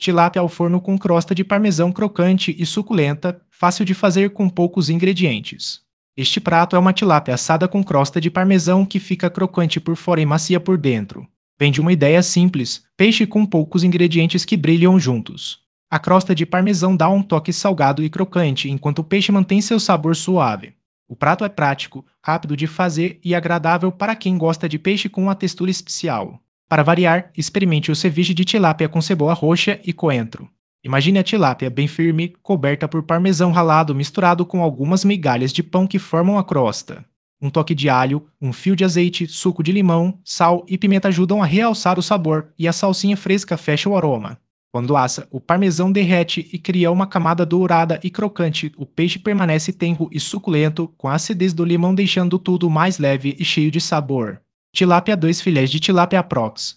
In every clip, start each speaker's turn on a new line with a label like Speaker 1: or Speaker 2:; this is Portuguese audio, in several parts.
Speaker 1: Tilápia ao forno com crosta de parmesão crocante e suculenta, fácil de fazer com poucos ingredientes. Este prato é uma tilápia assada com crosta de parmesão que fica crocante por fora e macia por dentro. Vem de uma ideia simples: peixe com poucos ingredientes que brilham juntos. A crosta de parmesão dá um toque salgado e crocante, enquanto o peixe mantém seu sabor suave. O prato é prático, rápido de fazer e agradável para quem gosta de peixe com uma textura especial. Para variar, experimente o ceviche de tilápia com cebola roxa e coentro. Imagine a tilápia bem firme, coberta por parmesão ralado misturado com algumas migalhas de pão que formam a crosta. Um toque de alho, um fio de azeite, suco de limão, sal e pimenta ajudam a realçar o sabor e a salsinha fresca fecha o aroma. Quando assa, o parmesão derrete e cria uma camada dourada e crocante. O peixe permanece tenro e suculento, com a acidez do limão deixando tudo mais leve e cheio de sabor. Tilápia 2 filés de tilápia aprox.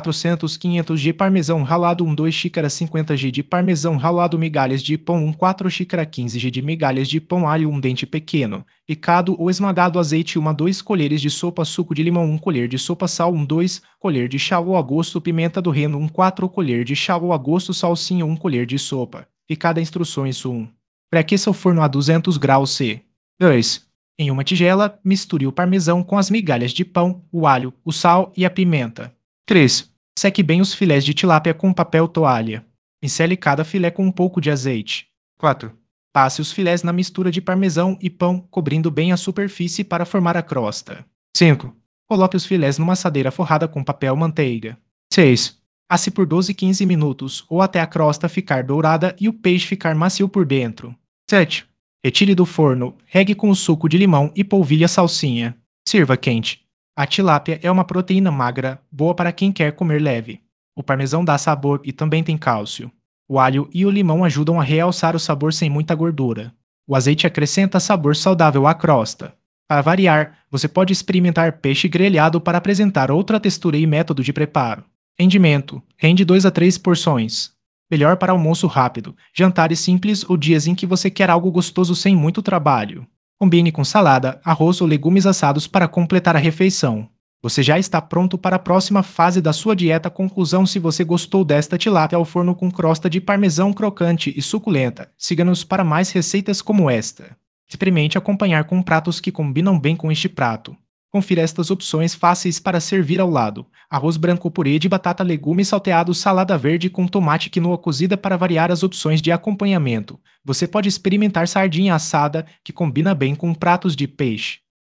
Speaker 1: 400-500 de parmesão ralado 2 xícaras 50 g de parmesão ralado migalhas de pão 4 xícara 15 g de migalhas de pão alho dente pequeno, picado ou esmagado azeite 2 colheres de sopa suco de limão 1 colher de sopa sal 2 colher de chá ao gosto pimenta do reino 4 colher de chá ao gosto salsinha 1 colher de sopa. Picada instruções 1. Pré-aqueça o forno a 200 graus C. 2. Em uma tigela, misture o parmesão com as migalhas de pão, o alho, o sal e a pimenta. 3. Seque bem os filés de tilápia com papel toalha. Pincele cada filé com um pouco de azeite. 4. Passe os filés na mistura de parmesão e pão, cobrindo bem a superfície para formar a crosta. 5. Coloque os filés numa assadeira forrada com papel manteiga. 6. Asse por 12-15 minutos, ou até a crosta ficar dourada e o peixe ficar macio por dentro. 7. Retire do forno, regue com o suco de limão e polvilhe a salsinha. Sirva quente. A tilápia é uma proteína magra, boa para quem quer comer leve. O parmesão dá sabor e também tem cálcio. O alho e o limão ajudam a realçar o sabor sem muita gordura. O azeite acrescenta sabor saudável à crosta. Para variar, você pode experimentar peixe grelhado para apresentar outra textura e método de preparo. Rendimento: rende 2 a 3 porções. Melhor para almoço rápido, jantares simples ou dias em que você quer algo gostoso sem muito trabalho. Combine com salada, arroz ou legumes assados para completar a refeição. Você já está pronto para a próxima fase da sua dieta. Conclusão: se você gostou desta tilápia ao forno com crosta de parmesão crocante e suculenta, siga-nos para mais receitas como esta. Experimente acompanhar com pratos que combinam bem com este prato. Confira estas opções fáceis para servir ao lado: arroz branco, purê de batata, legumes salteados, salada verde com tomate e quinoa cozida. Para variar as opções de acompanhamento, você pode experimentar sardinha assada, que combina bem com pratos de peixe.